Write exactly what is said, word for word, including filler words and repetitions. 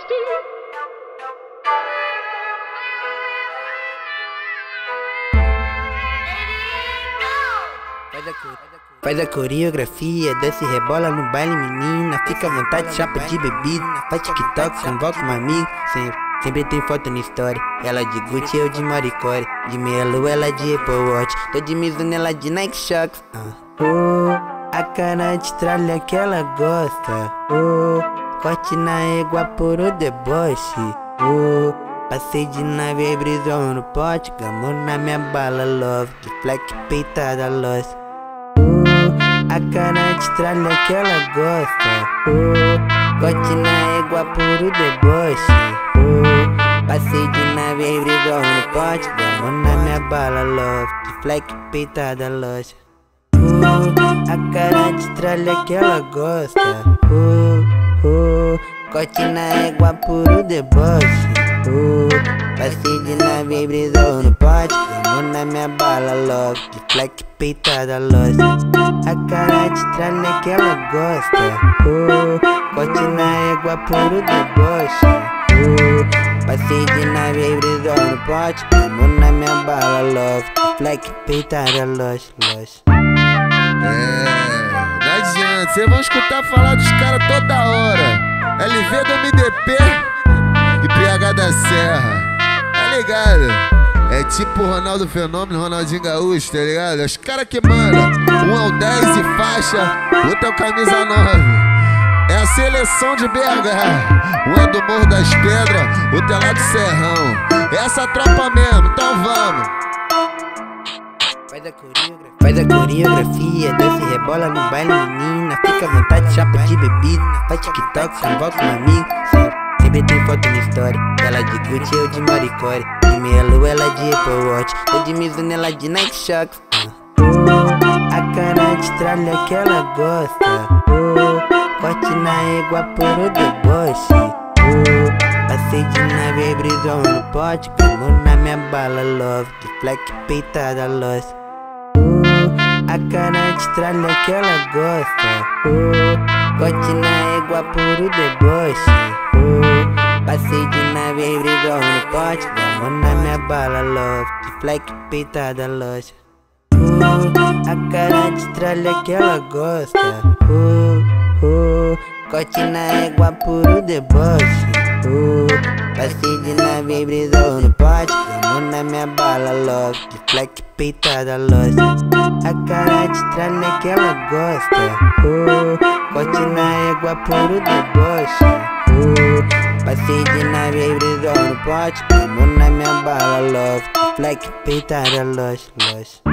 Faz a coreografia, desce e rebola no baile, menina. Fica à vontade, chapa de bebida. Faz TikTok, convoca um amigo. Sempre, sempre tem foto na história. Ela de Gucci, eu de Maricore. De meia lua, ela de Apple Watch. Tô de Mizuno, ela de Nike Shox. uh. Oh, a cara de tralha que ela gosta. Oh, corte na égua por o deboche. Oh, passei de nave, brisou no pote. Gamou na minha bala, love. De fleck, peitada, lost. A cara de tralha que ela gosta. Oh, corte na égua por o deboche. Oh, passei de nave, brisou no pote. Gamou na minha bala, love. De fleck, peitada, lost. Oh, a cara de tralha que ela gosta. Oh, oh, corte na égua por o deboche. Oh, passei de nave, brisou no pote. Gamou na minha bala, love. De fleck, peitada, lost. A cara de tralha que ela gosta. Oh, corte na égua por o deboche. Oh, passei de nave, brisou no pote. Gamou na minha bala, love. De fleck, peitada, lost, lost. É, não adianta, cês vão escutar falar dos caras toda hora. L V do M D P e P H da Serra, tá ligado? É tipo Ronaldo Fenômeno, Ronaldinho Gaúcho, tá ligado? É os caras que mandam. Um é o dez e faixa, outro é o camisa nove. É a seleção de B H. Um é do Morro das Pedras, outro é lá do Serrão. É essa tropa mesmo, então vamos. Faz a coreografia, faz a coreografia, desce e rebola no baile, menina. Fica à vontade, chapa de bebida. Faz TikTok, convoca um amigo. Sempre, sempre tem foto na história. Ela de Gucci, eu de Maricore. De meia lua, ela de Apple Watch. Tô de Mizuno, ela de Nike Shox. uh. Oh, a cara de tralha que ela gosta. Oh, corte na égua por o deboche. Oh, passei de nave, brisou no pote. Gamou na minha bala, love. De fleck, peitada, lost. A cara de tralha que ela gosta. Oh, corte na égua por o deboche. Oh, passei de nave, brisou no pote. Gamou na minha bala, love. De fleck, peitada, lost. Oh, a cara de tralha que ela gosta. Oh, oh, corte na égua por o deboche. Oh, passei de nave, brisou no pote. Gamou na minha bala, love. De fleck, peitada, lost. A cara de tralha que ela gosta. Oh, corte na égua por o deboche. Oh, passei de nave, brisou no pote. Gamou na minha bala, love. De fleck, peitada, lost, lost.